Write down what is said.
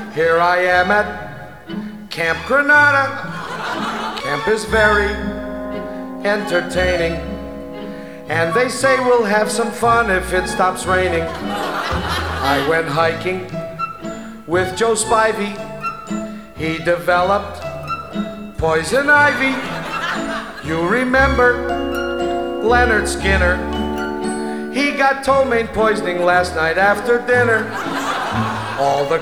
Here I am at Camp Granada. Camp is very entertaining, and they say we'll have some fun if it stops raining. I went hiking with Joe Spivey. He developed poison ivy. You remember Leonard Skinner? He got ptomaine poisoning last night after dinner. All the